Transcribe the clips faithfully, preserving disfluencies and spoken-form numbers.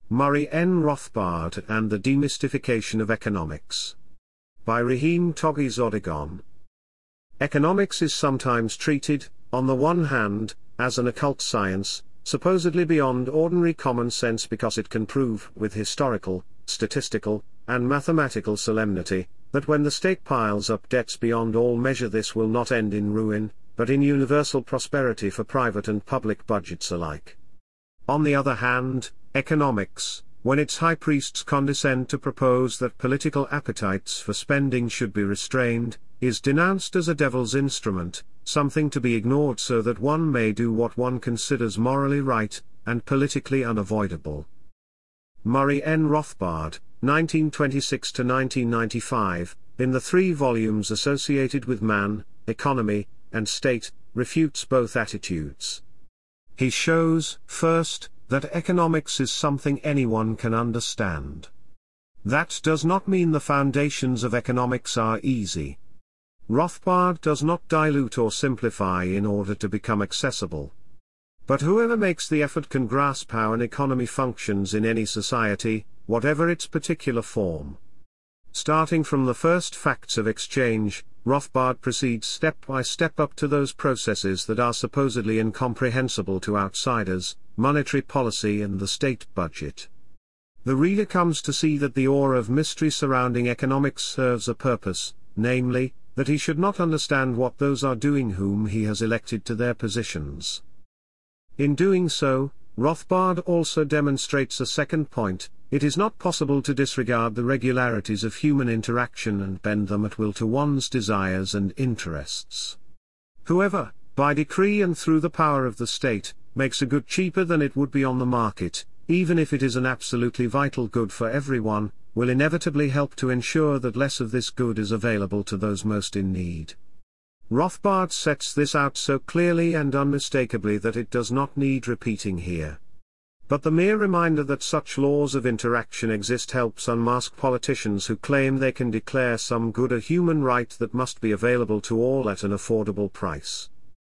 Murray N. Rothbard and the Demystification of Economics. By Raheem Toghi Zodigon. Economics is sometimes treated, on the one hand, as an occult science, supposedly beyond ordinary common sense because it can prove, with historical, statistical, and mathematical solemnity, that when the state piles up debts beyond all measure this will not end in ruin, but in universal prosperity for private and public budgets alike. On the other hand, economics, when its high priests condescend to propose that political appetites for spending should be restrained, is denounced as a devil's instrument, something to be ignored so that one may do what one considers morally right, and politically unavoidable. Murray N. Rothbard, nineteen twenty-six to nineteen ninety-five, in the three volumes associated with Man, Economy, and State, refutes both attitudes. He shows, first, that economics is something anyone can understand. That does not mean the foundations of economics are easy. Rothbard does not dilute or simplify in order to become accessible. But whoever makes the effort can grasp how an economy functions in any society, whatever its particular form. Starting from the first facts of exchange, Rothbard proceeds step by step up to those processes that are supposedly incomprehensible to outsiders, monetary policy and the state budget. The reader comes to see that the aura of mystery surrounding economics serves a purpose, namely, that he should not understand what those are doing whom he has elected to their positions. In doing so, Rothbard also demonstrates a second point: it is not possible to disregard the regularities of human interaction and bend them at will to one's desires and interests. Whoever, by decree and through the power of the state, makes a good cheaper than it would be on the market, even if it is an absolutely vital good for everyone, will inevitably help to ensure that less of this good is available to those most in need. Rothbard sets this out so clearly and unmistakably that it does not need repeating here. But the mere reminder that such laws of interaction exist helps unmask politicians who claim they can declare some good a human right that must be available to all at an affordable price.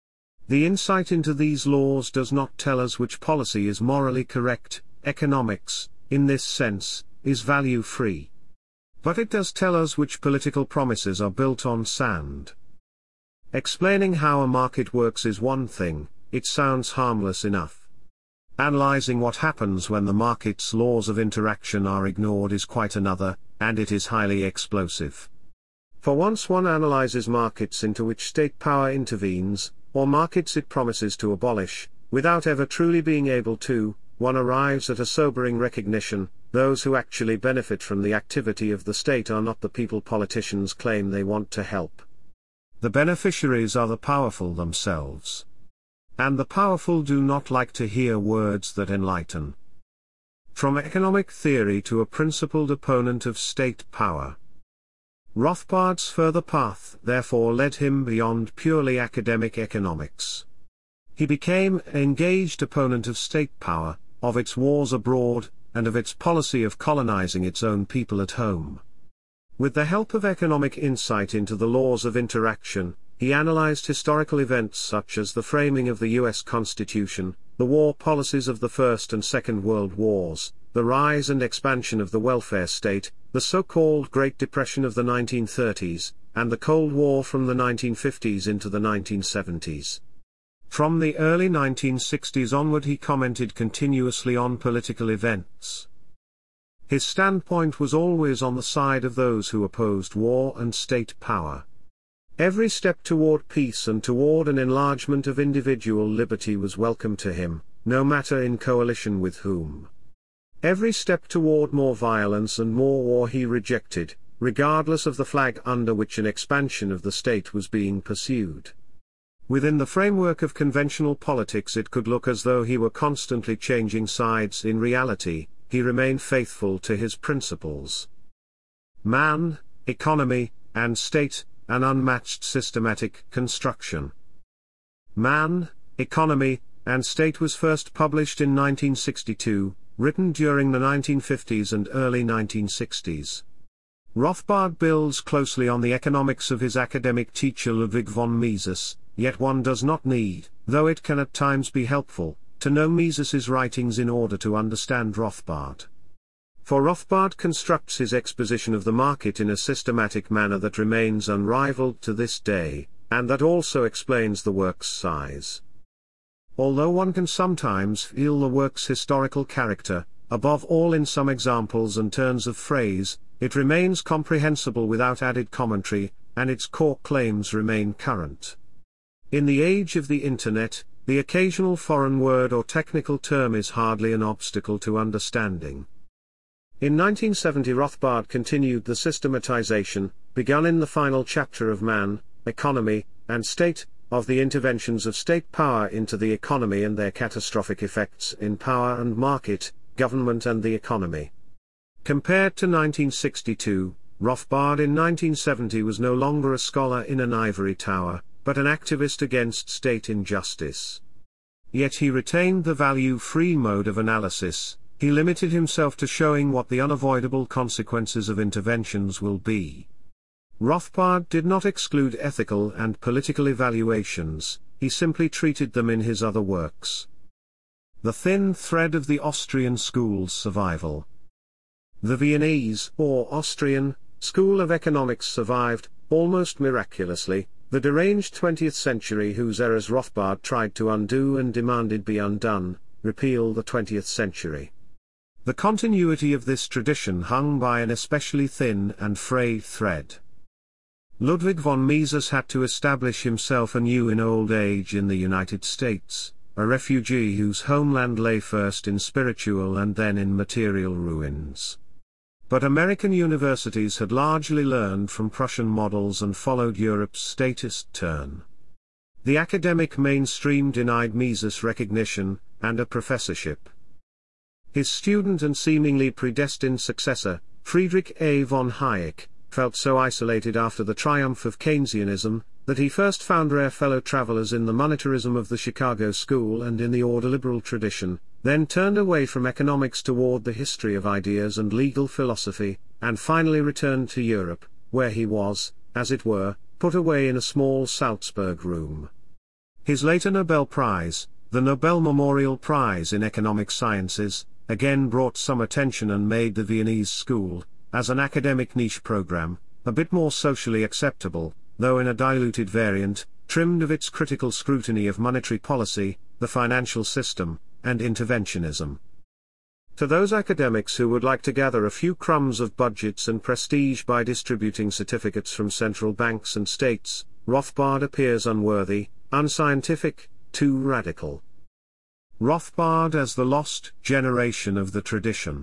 The insight into these laws does not tell us which policy is morally correct. Economics, in this sense, is value-free. But it does tell us which political promises are built on sand. Explaining how a market works is one thing, it sounds harmless enough. Analyzing what happens when the market's laws of interaction are ignored is quite another, and it is highly explosive. For once one analyzes markets into which state power intervenes, or markets it promises to abolish, without ever truly being able to, one arrives at a sobering recognition: those who actually benefit from the activity of the state are not the people politicians claim they want to help. The beneficiaries are the powerful themselves. And the powerful do not like to hear words that enlighten. From economic theory to a principled opponent of state power. Rothbard's further path therefore led him beyond purely academic economics. He became an engaged opponent of state power, of its wars abroad, and of its policy of colonizing its own people at home. With the help of economic insight into the laws of interaction, he analyzed historical events such as the framing of the U S Constitution, the war policies of the First and Second World Wars, the rise and expansion of the welfare state, the so-called Great Depression of the nineteen thirties, and the Cold War from the nineteen fifties into the nineteen seventies. From the early nineteen sixties onward he commented continuously on political events. His standpoint was always on the side of those who opposed war and state power. Every step toward peace and toward an enlargement of individual liberty was welcome to him, no matter in coalition with whom. Every step toward more violence and more war he rejected, regardless of the flag under which an expansion of the state was being pursued. Within the framework of conventional politics it could look as though he were constantly changing sides. In reality, he remained faithful to his principles. Man, Economy, and State, an unmatched systematic construction. Man, Economy, and State was first published in nineteen sixty-two, written during the nineteen fifties and early nineteen sixties. Rothbard builds closely on the economics of his academic teacher Ludwig von Mises, yet one does not need, though it can at times be helpful, to know Mises's writings in order to understand Rothbard. For Rothbard constructs his exposition of the market in a systematic manner that remains unrivaled to this day, and that also explains the work's size. Although one can sometimes feel the work's historical character, above all in some examples and turns of phrase, it remains comprehensible without added commentary, and its core claims remain current. In the age of the Internet, the occasional foreign word or technical term is hardly an obstacle to understanding. In nineteen seventy Rothbard continued the systematization, begun in the final chapter of Man, Economy, and State, of the interventions of state power into the economy and their catastrophic effects in power and market, government and the economy. Compared to nineteen sixty-two, Rothbard in nineteen seventy was no longer a scholar in an ivory tower, but an activist against state injustice. Yet he retained the value-free mode of analysis. He limited himself to showing what the unavoidable consequences of interventions will be. Rothbard did not exclude ethical and political evaluations, he simply treated them in his other works. The thin thread of the Austrian school's survival. The Viennese, or Austrian, school of economics survived, almost miraculously, the deranged twentieth century whose errors Rothbard tried to undo and demanded be undone, repeal the twentieth century. The continuity of this tradition hung by an especially thin and frayed thread. Ludwig von Mises had to establish himself anew in old age in the United States, a refugee whose homeland lay first in spiritual and then in material ruins. But American universities had largely learned from Prussian models and followed Europe's statist turn. The academic mainstream denied Mises recognition and a professorship. His student and seemingly predestined successor, Friedrich A. von Hayek, felt so isolated after the triumph of Keynesianism, that he first found rare fellow travelers in the monetarism of the Chicago School and in the ordoliberal tradition, then turned away from economics toward the history of ideas and legal philosophy, and finally returned to Europe, where he was, as it were, put away in a small Salzburg room. His later Nobel Prize, the Nobel Memorial Prize in Economic Sciences, again brought some attention and made the Viennese School, as an academic niche program, a bit more socially acceptable, though in a diluted variant, trimmed of its critical scrutiny of monetary policy, the financial system, and interventionism. To those academics who would like to gather a few crumbs of budgets and prestige by distributing certificates from central banks and states, Rothbard appears unworthy, unscientific, too radical. Rothbard as the lost generation of the tradition.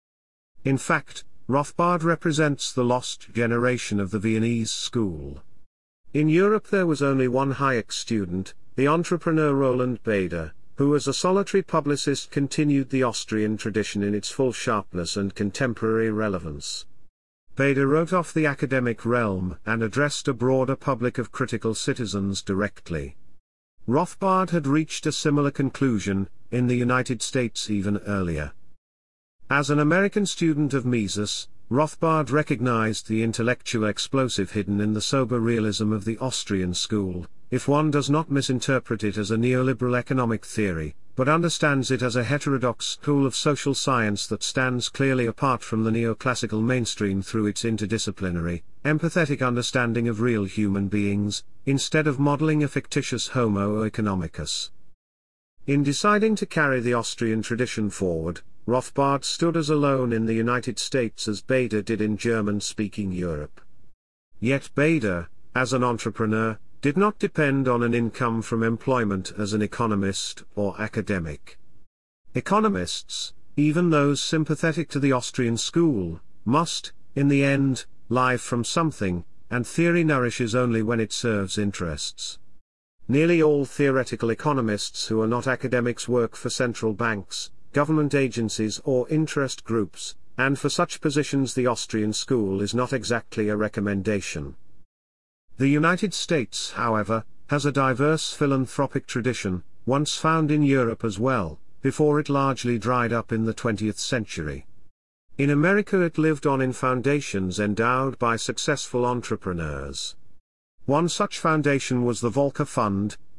In fact, Rothbard represents the lost generation of the Viennese school. In Europe there was only one Hayek student, the entrepreneur Roland Bader, who as a solitary publicist continued the Austrian tradition in its full sharpness and contemporary relevance. Bader wrote off the academic realm and addressed a broader public of critical citizens directly. Rothbard had reached a similar conclusion, in the United States even earlier. As an American student of Mises, Rothbard recognized the intellectual explosive hidden in the sober realism of the Austrian school, if one does not misinterpret it as a neoliberal economic theory, but understands it as a heterodox school of social science that stands clearly apart from the neoclassical mainstream through its interdisciplinary, empathetic understanding of real human beings, instead of modeling a fictitious Homo economicus. In deciding to carry the Austrian tradition forward, Rothbard stood as alone in the United States as Bader did in German-speaking Europe. Yet Bader, as an entrepreneur, did not depend on an income from employment as an economist or academic. Economists, even those sympathetic to the Austrian school, must, in the end, live from something, and theory nourishes only when it serves interests. Nearly all theoretical economists who are not academics work for central banks, government agencies or interest groups, and for such positions the Austrian school is not exactly a recommendation. The United States, however, has a diverse philanthropic tradition, once found in Europe as well, before it largely dried up in the twentieth century. In America it lived on in foundations endowed by successful entrepreneurs. One such foundation was the Volcker Fund,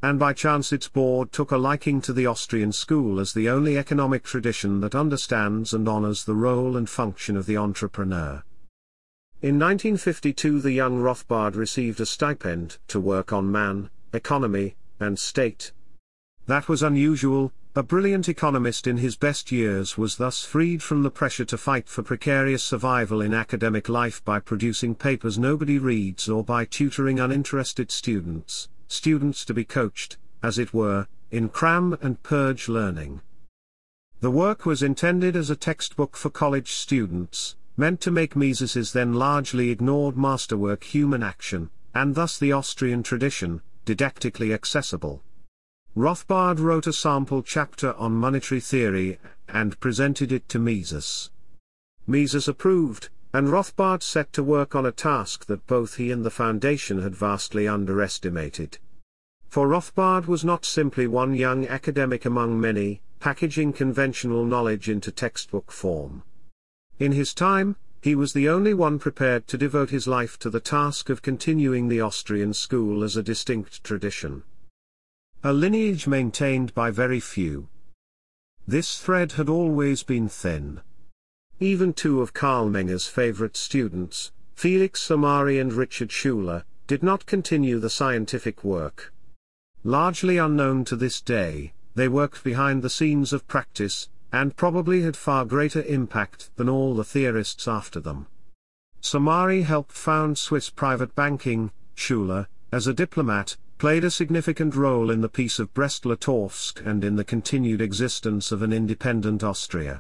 and by chance its board took a liking to the Austrian school as the only economic tradition that understands and honors the role and function of the entrepreneur. In nineteen fifty-two the young Rothbard received a stipend to work on Man, Economy, and State. That was unusual. A brilliant economist in his best years was thus freed from the pressure to fight for precarious survival in academic life by producing papers nobody reads or by tutoring uninterested students, students to be coached, as it were, in cram and purge learning. The work was intended as a textbook for college students, meant to make Mises's then largely ignored masterwork human action, and thus the Austrian tradition, didactically accessible. Rothbard wrote a sample chapter on monetary theory, and presented it to Mises. Mises approved, and Rothbard set to work on a task that both he and the Foundation had vastly underestimated. For Rothbard was not simply one young academic among many, packaging conventional knowledge into textbook form. In his time, he was the only one prepared to devote his life to the task of continuing the Austrian school as a distinct tradition. A lineage maintained by very few. This thread had always been thin. Even two of Karl Menger's favorite students, Felix Samari and Richard Schuler, did not continue the scientific work. Largely unknown to this day, they worked behind the scenes of practice, and probably had far greater impact than all the theorists after them. Samari helped found Swiss private banking. Schuler, as a diplomat, played a significant role in the Peace of Brest-Litovsk and in the continued existence of an independent Austria.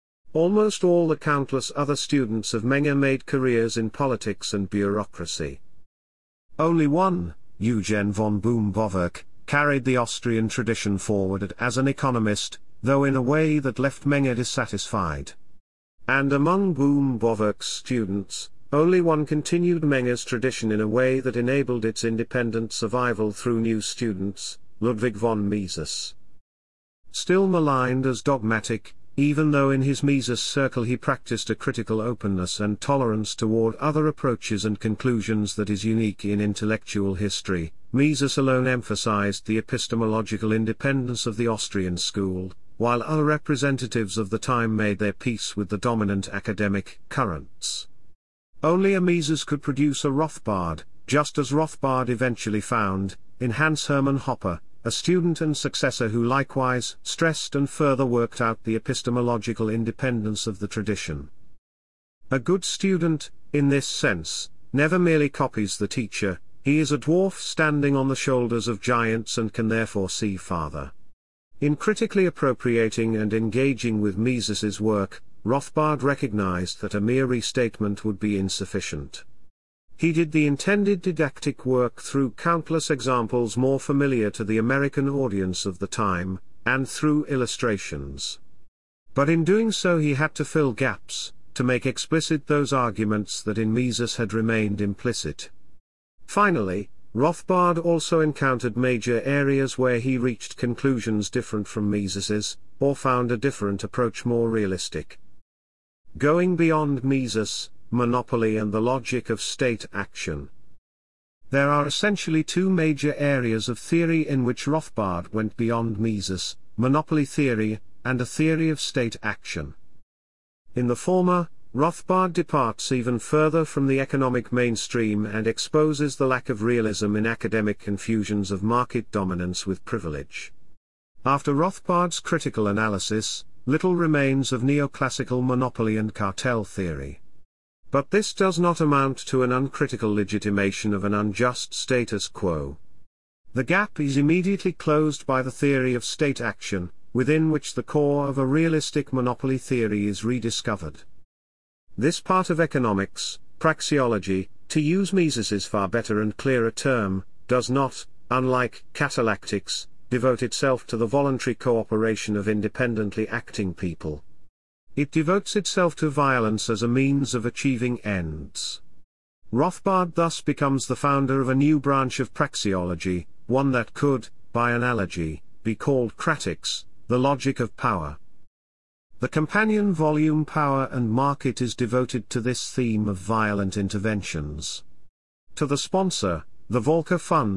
Almost all the countless other students of Menger made careers in politics and bureaucracy. Only one, Eugen von Boom-Boverk, carried the Austrian tradition forward as an economist, though in a way that left Menger dissatisfied. And among Boom-Boverk's students, only one continued Menger's tradition in a way that enabled its independent survival through new students, Ludwig von Mises. Still maligned as dogmatic, even though in his Mises circle he practiced a critical openness and tolerance toward other approaches and conclusions that is unique in intellectual history, Mises alone emphasized the epistemological independence of the Austrian school, while other representatives of the time made their peace with the dominant academic currents. Only a Mises could produce a Rothbard, just as Rothbard eventually found, in Hans Hermann Hoppe, a student and successor who likewise stressed and further worked out the epistemological independence of the tradition. A good student, in this sense, never merely copies the teacher, he is a dwarf standing on the shoulders of giants and can therefore see farther. In critically appropriating and engaging with Mises's work, Rothbard recognized that a mere restatement would be insufficient. He did the intended didactic work through countless examples more familiar to the American audience of the time, and through illustrations. But in doing so he had to fill gaps, to make explicit those arguments that in Mises had remained implicit. Finally, Rothbard also encountered major areas where he reached conclusions different from Mises's, or found a different approach more realistic. Going beyond Mises, monopoly and the logic of state action. There are essentially two major areas of theory in which Rothbard went beyond Mises, monopoly theory, and a theory of state action. In the former, Rothbard departs even further from the economic mainstream and exposes the lack of realism in academic confusions of market dominance with privilege. After Rothbard's critical analysis, little remains of neoclassical monopoly and cartel theory. But this does not amount to an uncritical legitimation of an unjust status quo. The gap is immediately closed by the theory of state action, within which the core of a realistic monopoly theory is rediscovered. This part of economics, praxeology, to use Mises's far better and clearer term, does not, unlike catalactics, devote itself to the voluntary cooperation of independently acting people. It devotes itself to violence as a means of achieving ends. Rothbard thus becomes the founder of a new branch of praxeology, one that could, by analogy, be called cratics, the logic of power. The companion volume Power and Market is devoted to this theme of violent interventions. To the sponsor, the Volcker Fund,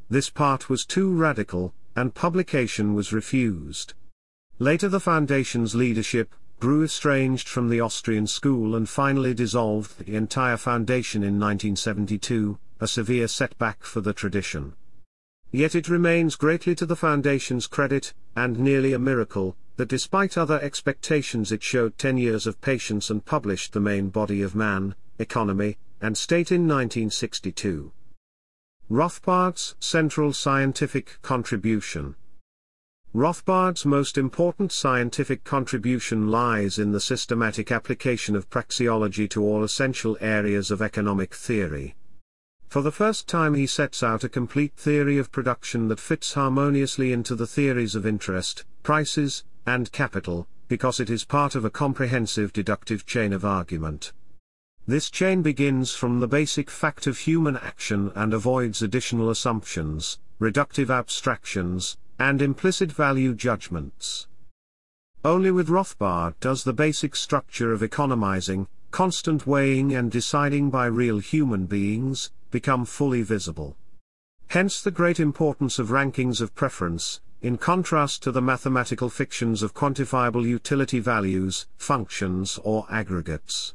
this part was too radical, and publication was refused. Later the Foundation's leadership grew estranged from the Austrian school and finally dissolved the entire Foundation in nineteen seventy-two, a severe setback for the tradition. Yet it remains greatly to the Foundation's credit, and nearly a miracle, that despite other expectations it showed ten years of patience and published the main body of Man, Economy, and State in nineteen sixty-two. Rothbard's central scientific contribution. Rothbard's most important scientific contribution lies in the systematic application of praxeology to all essential areas of economic theory. For the first time he sets out a complete theory of production that fits harmoniously into the theories of interest, prices, and capital, because it is part of a comprehensive deductive chain of argument. This chain begins from the basic fact of human action and avoids additional assumptions, reductive abstractions, and implicit value judgments. Only with Rothbard does the basic structure of economizing, constant weighing and deciding by real human beings, become fully visible. Hence the great importance of rankings of preference, in contrast to the mathematical fictions of quantifiable utility values, functions or aggregates.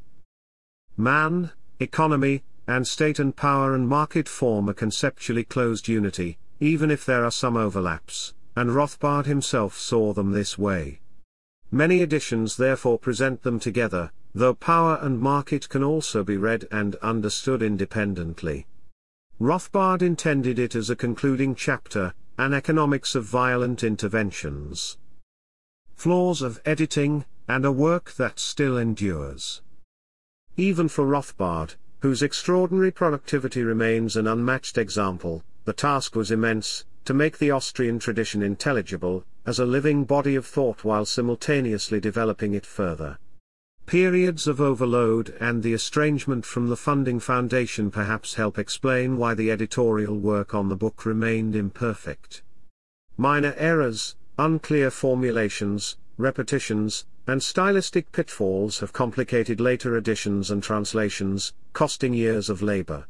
Man, economy, and state and power and market form a conceptually closed unity, even if there are some overlaps, and Rothbard himself saw them this way. Many editions therefore present them together, though power and market can also be read and understood independently. Rothbard intended it as a concluding chapter, An Economics of Violent Interventions. Flaws of editing, and a work that still endures. Even for Rothbard, whose extraordinary productivity remains an unmatched example, the task was immense, to make the Austrian tradition intelligible, as a living body of thought while simultaneously developing it further. Periods of overload and the estrangement from the funding foundation perhaps help explain why the editorial work on the book remained imperfect. Minor errors, unclear formulations, repetitions, and stylistic pitfalls have complicated later editions and translations, costing years of labor.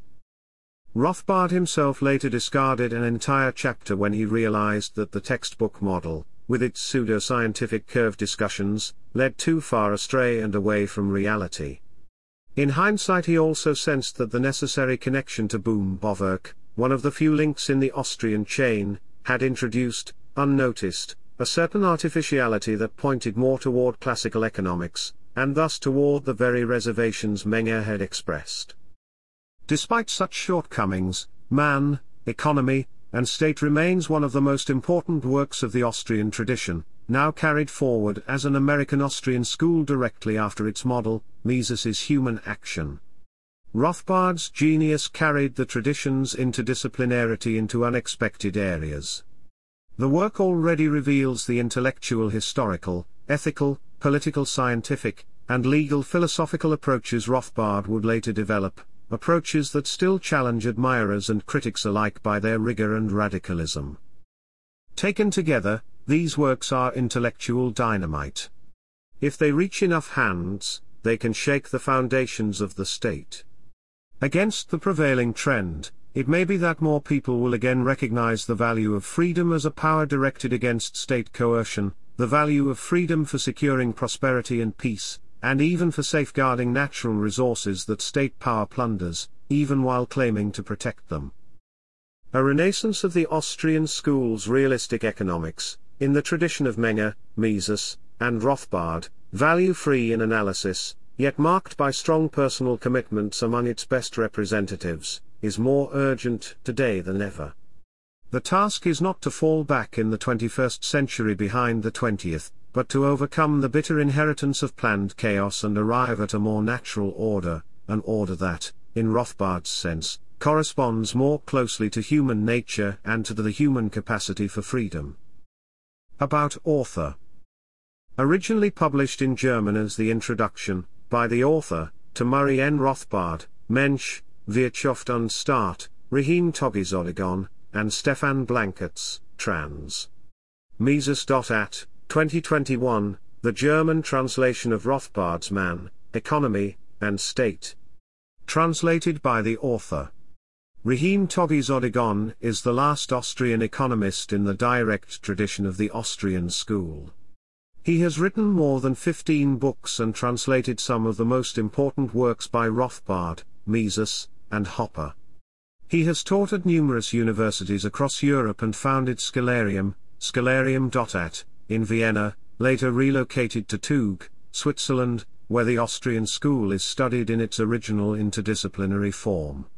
Rothbard himself later discarded an entire chapter when he realized that the textbook model, with its pseudo-scientific curve discussions, led too far astray and away from reality. In hindsight he also sensed that the necessary connection to Boom Bowerk, one of the few links in the Austrian chain, had introduced, unnoticed, a certain artificiality that pointed more toward classical economics, and thus toward the very reservations Menger had expressed. Despite such shortcomings, Man, Economy, and State remains one of the most important works of the Austrian tradition, now carried forward as an American-Austrian school directly after its model, Mises's Human Action. Rothbard's genius carried the tradition's interdisciplinarity into unexpected areas. The work already reveals the intellectual, historical, ethical, political, scientific, and legal philosophical approaches Rothbard would later develop, approaches that still challenge admirers and critics alike by their rigor and radicalism. Taken together, these works are intellectual dynamite. If they reach enough hands, they can shake the foundations of the state. Against the prevailing trend, it may be that more people will again recognize the value of freedom as a power directed against state coercion, the value of freedom for securing prosperity and peace, and even for safeguarding natural resources that state power plunders, even while claiming to protect them. A renaissance of the Austrian school's realistic economics, in the tradition of Menger, Mises, and Rothbard, value-free in analysis, yet marked by strong personal commitments among its best representatives, is more urgent today than ever. The task is not to fall back in the twenty-first century behind the twentieth, but to overcome the bitter inheritance of planned chaos and arrive at a more natural order, an order that, in Rothbard's sense, corresponds more closely to human nature and to the human capacity for freedom. About author. Originally published in German as the introduction, by the author, to Murray N. Rothbard, Mensch, Wirtschaft und Staat, Raheem Toghi-Zodygon, and Stefan Blankertz, trans. Mises dot A T, twenty twenty-one, the German translation of Rothbard's Man, Economy, and State. Translated by the author. Rahim Toggi-Zodigon is the last Austrian economist in the direct tradition of the Austrian school. He has written more than fifteen books and translated some of the most important works by Rothbard, Mises, and Hopper. He has taught at numerous universities across Europe and founded Scholarium, scholarium dot a t, in Vienna, later relocated to Tug, Switzerland, where the Austrian school is studied in its original interdisciplinary form.